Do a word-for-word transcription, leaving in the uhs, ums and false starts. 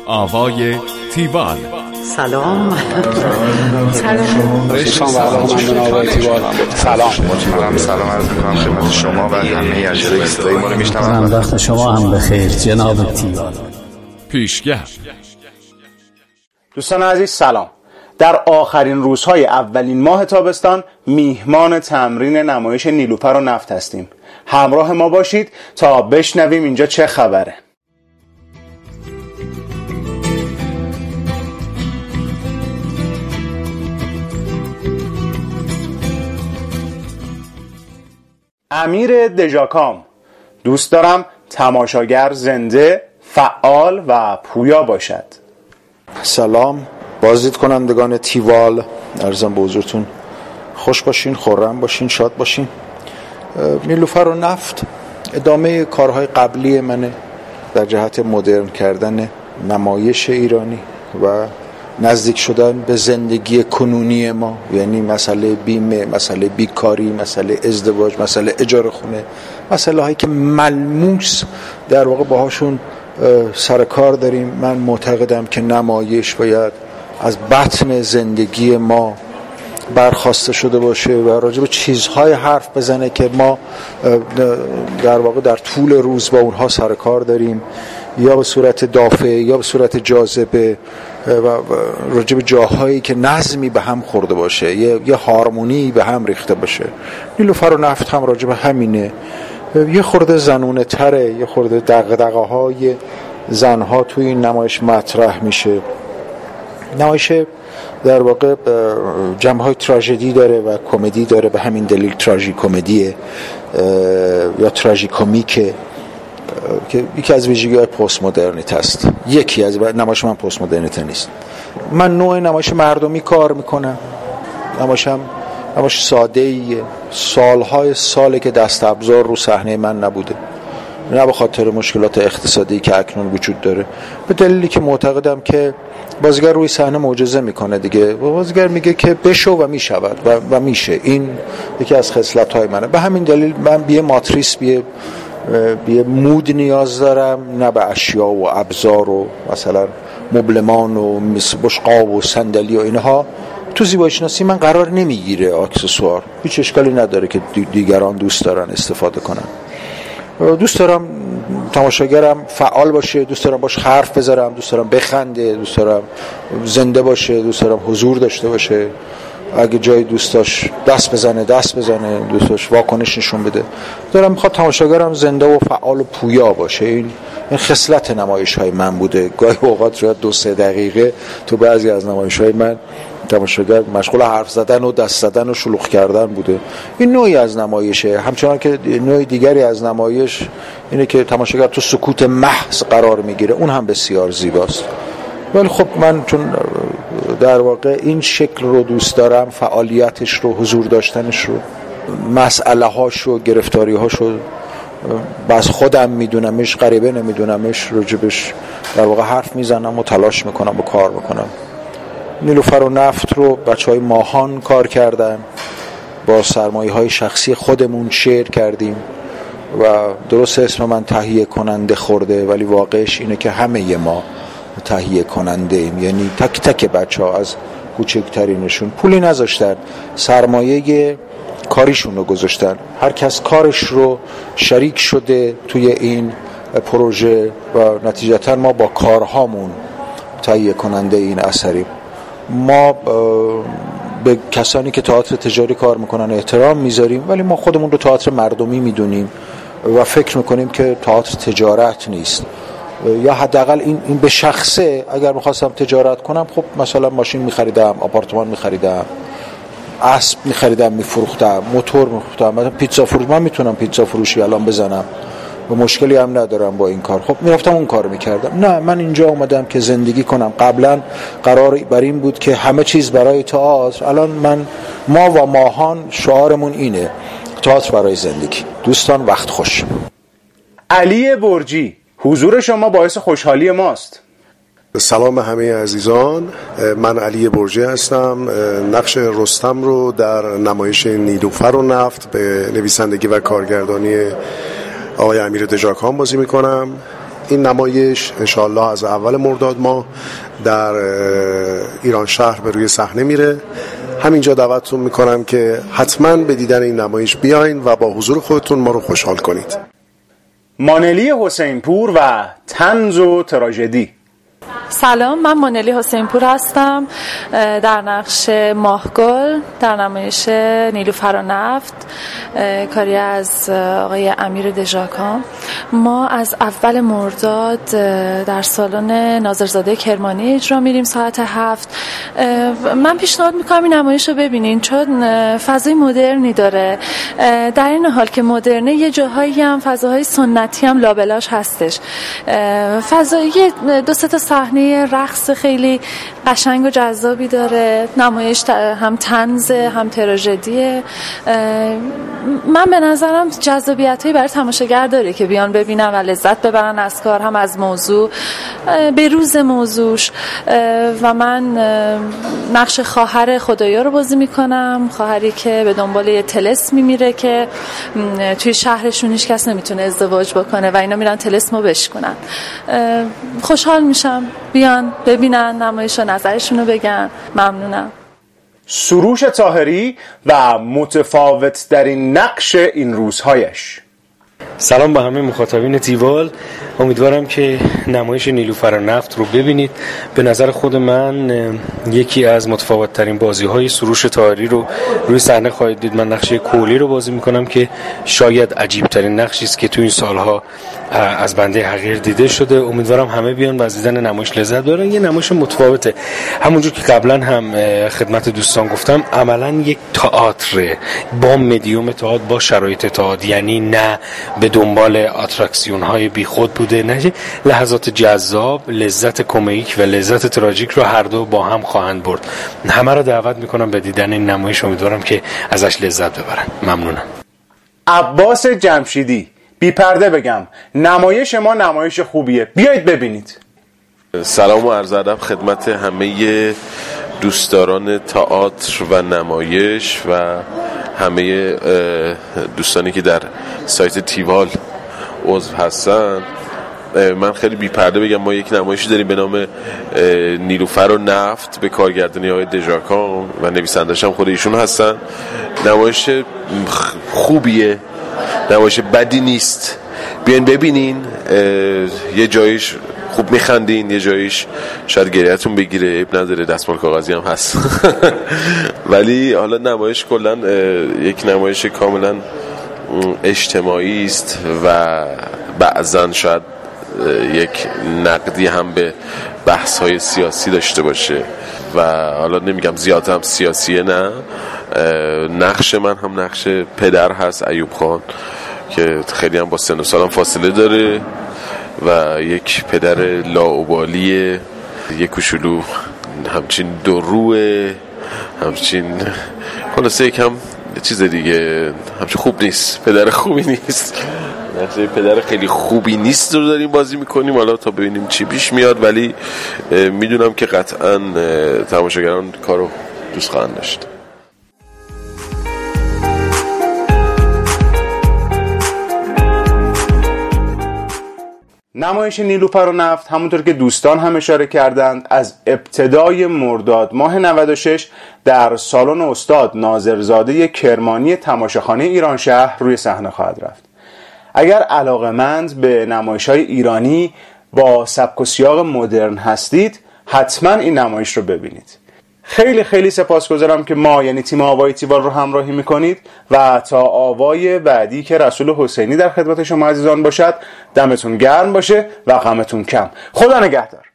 آوای تیوال. سلام. سلام. سلام. سلام. سلام عرض می‌کنم خدمت شما و همه اجرای صدای ما رو میشنوم. وقت شما هم بخیر جناب تیوال. پیشگر. دوستان عزیز سلام. در آخرین روزهای اولین ماه تابستان میهمان تمرین نمایش نیلوفر و نفت هستیم. همراه ما باشید تا بشنویم اینجا چه خبره. امیر دژاکام: دوست دارم تماشاگر زنده، فعال و پویا باشد. سلام بازدید کنندگان تیوال، عرضم به حضورتون خوش باشین، خرم باشین، شاد باشین. نیلوفر و نفت ادامه کارهای قبلی منه در جهت مدرن کردن نمایش ایرانی و نزدیک شدن به زندگی کنونی ما، یعنی مسئله بیمه، مسئله بیکاری، مسئله ازدواج، مسئله اجاره خونه، مسئله هایی که ملموس در واقع باهاشون سر کار داریم. من معتقدم که نمایش باید از بطن زندگی ما برخواسته شده باشه و راجع به چیزهای حرف بزنه که ما در واقع در طول روز با اونها سر کار داریم، یا به صورت دافع یا به صورت جاذبه، و راجع به جاهایی که نظمی به هم خورده باشه، یه, یه هارمونی به هم ریخته باشه. نیلوفر و نفت هم راجع به همینه. یه خورده زنونه تره، یه خورده دغدغه های زنها توی این نمایش مطرح میشه. نمایش در واقع جنبه های تراژدی داره و کمدی داره، به همین دلیل تراژی کمدیه یا تراژی کمیکه که یکی از ویژگی‌های پست مدرنیته است. یکی از نمایش من پست مدرنیته نیست. من نوع نمایش مردمی کار میکنم. نمایشم نمایش ساده‌ایه. سالهای ساله که دست ابزار رو صحنه من نبوده، نه به خاطر مشکلات اقتصادی که اکنون وجود داره، به دلیلی که معتقدم که بازیگر روی صحنه معجزه میکنه دیگه. بازیگر میگه که بشو و میشود و, و میشه. این یکی از خصلت‌های منه. به همین دلیل من بیه ماتریس، بیه بیه مود نیاز دارم، نه به اشیا و ابزار و مثلا مبلمان و بشقاب و صندلی و اینها. تو زیبایی شناسی من قرار نمیگیره اکسسوار، هیچ اشکالی نداره که دیگران دوست دارن استفاده کنن. دوست دارم تماشاگرم فعال باشه، دوست دارم باش حرف بزنم، دوست دارم بخنده، دوست دارم زنده باشه، دوست دارم حضور داشته باشه. اگه جای دوست داشت دست بزنه دست بزنه، دوست داشت واکنش نشون بده. دارم میخواد تماشاگرم زنده و فعال و پویا باشه. این این خصلت نمایش های من بوده. گاهی اوقات شاید دو سه دقیقه تو بعضی از نمایش های من تماشاگر مشغول حرف زدن و دست زدن و شلوغ کردن بوده. این نوعی از نمایشه. همچنان که نوع دیگری از نمایش اینه که تماشاگر تو سکوت محض قرار میگیره، اون هم بسیار زیباست. ولی خب من چون در واقع این شکل رو دوست دارم، فعالیتش رو، حضور داشتنش رو، مسئله هاش رو، گرفتاری هاش رو باز خودم میدونمش، غریبه نمیدونمش، راجبش در واقع حرف میزنم و تلاش میکنم و کار میکنم. نیلوفر و نفت رو بچه های ماهان کار کردن، با سرمایه های شخصی خودمون شیر کردیم و درست اسم من تهیه کننده خورده، ولی واقعش اینه که همه ما تهیه کننده ایم. یعنی تک تک بچه ها از کوچکترینشون پولی نذاشتن، سرمایه کاریشون رو گذاشتن. هر کس کارش رو شریک شده توی این پروژه و نتیجتا ما با کارهامون تهیه کننده این اثریم. ما به کسانی که تئاتر تجاری کار میکنن احترام میذاریم، ولی ما خودمون رو تئاتر مردمی میدونیم و فکر میکنیم که تئاتر تجارت نیست، یا حداقل این این به شخصه. اگر میخواستم تجارت کنم، خب مثلا ماشین میخریدم، آپارتمان میخریدم، اسب میخریدم میفروختم، موتور میفروختم، مثلا پیتزا فروش. من میتونم پیتزا فروشی الان بزنم و مشکلی هم ندارم با این کار. خب میرفتم اون کار میکردم. نه، من اینجا اومدم که زندگی کنم. قبلا قرار بر این بود که همه چیز برای تئاتر. الان من ما و ماهان شعارمون اینه: تئاتر برای زندگی. دوستان وقت خوش. علی برجی: حضور شما باعث خوشحالی ماست. سلام همه عزیزان، من علی برجی هستم. نقش رستم رو در نمایش نیلوفر و نفت به نویسندگی و کارگردانی آقای امیر دژاکام بازی میکنم. این نمایش انشاءالله از اول مرداد ماه در ایران شهر به روی صحنه میره. همینجا دعوتتون میکنم که حتما به دیدن این نمایش بیاین و با حضور خودتون ما رو خوشحال کنید. مانلی حسین پور و طنز و تراژدی. سلام، من مانلی حسین پور هستم در نقش ماهگل در نمایش نیلوفر و نفت، کاری از آقای امیر دژاکان. ما از اول مرداد در سالن ناظرزاده کرمانی اجرا میریم ساعت هفت. من پیشنهاد میکنم این نمایش رو ببینین چون فضای مدرنی داره، در این حال که مدرنه یه جاهایی هم فضاهای سنتی هم لابلاش هستش. فضایی دو سه تا صحنه رقص خیلی قشنگ و جذابی داره، نمایش هم طنز هم تراژدیه. من به نظرم جذابیتایی برای تماشاگر داره که بیان ببینن و لذت ببرن از کار، هم از موضوع به روز موضوعش. و من نقش خواهر خدایا رو بازی میکنم، خواهری که به دنبال یه طلسمی میره که توی شهرشون هیچ کس نمیتونه ازدواج بکنه و اینا میرن طلسمو بشکنن. خوشحال میشم بیان ببینن نمایش و نظرشونو بگن. ممنونم. سروش طاهری و متفاوت در این نقش این روزهایش. سلام به همه مخاطبین تیوال، امیدوارم که نمایش نیلوفر و نفت رو ببینید. به نظر خود من یکی از متفاوت ترین بازی های سروش طاهری رو روی صحنه خواهید دید. من نقش کولی رو بازی میکنم که شاید عجیب ترین نقشی است که تو این سالها از بنده حقیر دیده شده. امیدوارم همه بیان و از دیدن نمایش لذت ببرن. یه نمایش متفاوته، همونجور که قبلا هم خدمت دوستان گفتم، عملا یک تئاتر با مدیوم تئاتر، با شرایط تئاتر، یعنی نه به دنبال آتراکسیون های بیخود بوده، نه لحظات جذاب، لذت کمیک و لذت تراژیک رو هر دو با هم خواهند برد. همه رو دعوت میکنم به دیدن این نمایش، امیدوارم که ازش لذت ببرن. ممنونم. عباس جمشیدی. بی پرده بگم نمایش ما نمایش خوبیه، بیایید ببینید. سلام و عرض ادب خدمت همه دوستداران تئاتر و نمایش و همه دوستانی که در سایت تیوال عضو هستن. من خیلی بی پرده بگم ما یک نمایشی داریم به نام نیلوفر و نفت به کارگردانی آقای دژاکان و نویسنده‌اش هم خود ایشون هستن. نمایش خوبیه، نمایش بدی نیست، بیاین ببینین. یه جایش خوب میخندین، یه جایش شاید گریه‌تون بگیره، عیب نداره، دستمال کاغذی هم هست. ولی حالا نمایش کلا یک نمایش کاملا اجتماعی است و بعضن شاید یک نقدی هم به بحث‌های سیاسی داشته باشه و حالا نمیگم زیاد هم سیاسیه، نه. نقش من هم نقش پدر هست، ایوب خان، که خیلی هم با سن و سالم فاصله داره و یک پدر لاابالی، یک کوچولو همچین دو روه، همچین خلاصه یکم چیز دیگه، همچین خوب نیست، پدر خوبی نیست. نقشه پدر خیلی خوبی نیست رو داریم بازی میکنیم، حالا تا ببینیم چی پیش میاد، ولی میدونم که قطعا تماشاگران کارو دوست خواهند داشت. نمایش نیلوفر و نفت همونطور که دوستان هم اشاره کردند از ابتدای مرداد ماه نود و شش در سالن استاد ناظرزاده کرمانی تماشاخانه ایران شهر روی صحنه خواهد رفت. اگر علاقه‌مند به نمایش‌های ایرانی با سبک و سیاق مدرن هستید، حتما این نمایش رو ببینید. خیلی خیلی سپاسگزارم که ما یعنی تیم آوای تیوال رو همراهی میکنید و تا آوای بعدی که رسول حسینی در خدمت شما عزیزان باشد، دمتون گرم باشه و غمتون کم. خدا نگهدار.